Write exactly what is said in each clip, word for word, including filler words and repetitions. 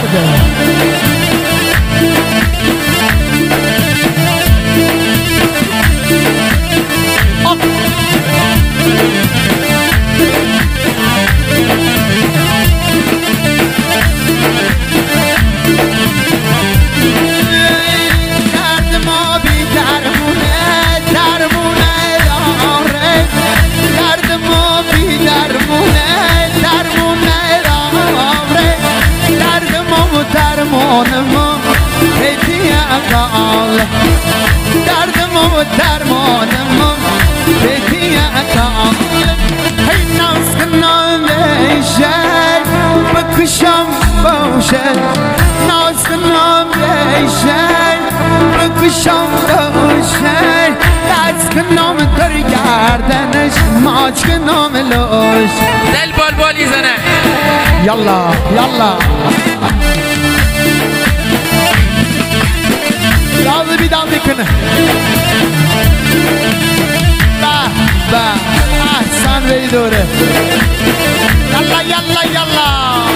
درده درمانم هدیه اقال دردم و درمانم هدیه اقال هی ناز کنم بیشه بکشم باشه ناز کنم بیشه بکشم باشه دست کنم در گردنش ماچ کنم لوش دل بال بالی زنه یلا یلا داوی بی داوی کنه با با احسان بی دوره یلا یلا یلا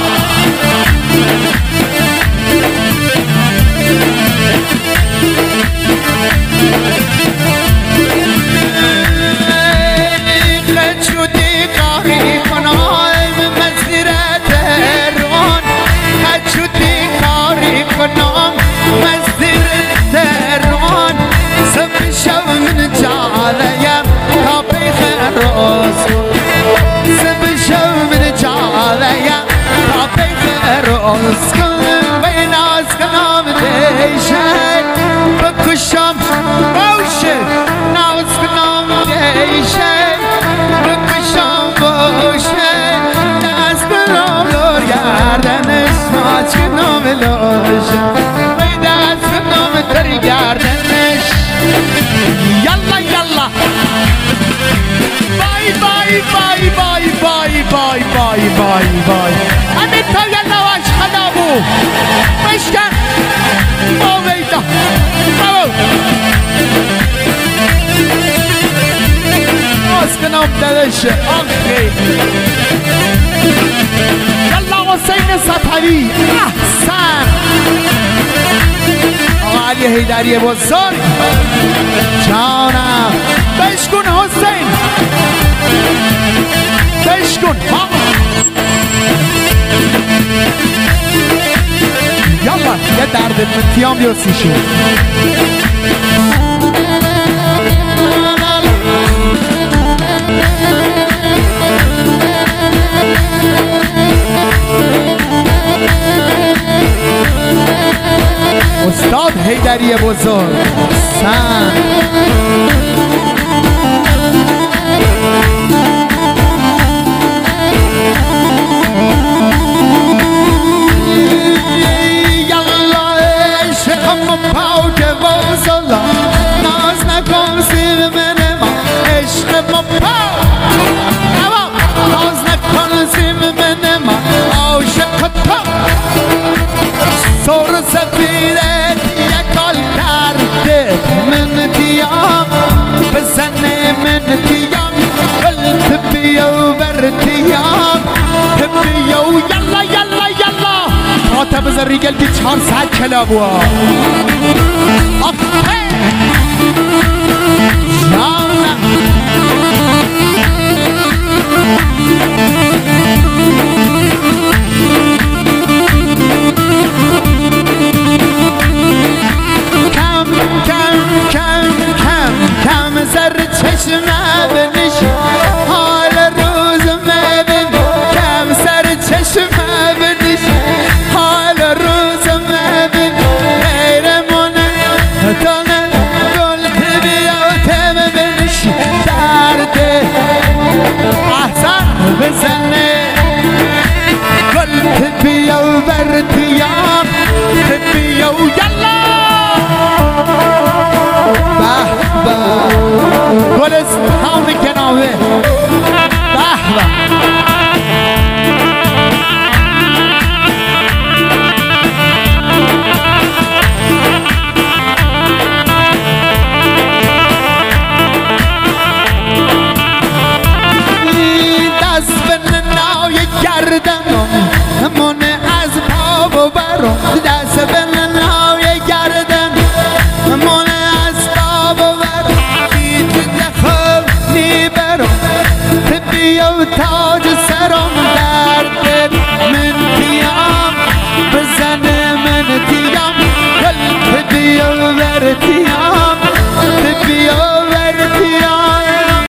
خجودی کاری کنم مسیرت رون خجودی کاری کنم مسیرت رون سب شو من جالیم تا پیخ روز سب شو من جالیم تا پیخ روز کنم بین از کنم دیشن بکشم باشه ناز کنم دیشن بکشم باشه ناز کنم لور گردنش ماچ کنم لوش بین از کنم در گردنش یلا یلا بای بای بای بای بای بای بای بای بای همین تا یلا واش خدابو بشکن با ویدا باو باز کنم دلش آخی یلا حسین صفوی احسن علی حیدری بزرگ جانم بشکن حسین بشکن ها یالا یه درد منتیام بیوسیشون استاد حیدری بزرگ سن یالا عشقم پاک بازلا ناز نکن سیر من ما عشقم پاک ناز نکن سیر من ما عاشق تو سر سفیره یکال کرده من دیام بزنه من دیام قلت بیو بر دیام بیو یلا یلا یلا تا بزن ریگل دی چهار ساعت کلابوا آفه یالا زر چشمه بنش حال روز مبین کم سر چشمه بنش حال روز مبین غیر منه دانه گل بیا تم بنش ورتيام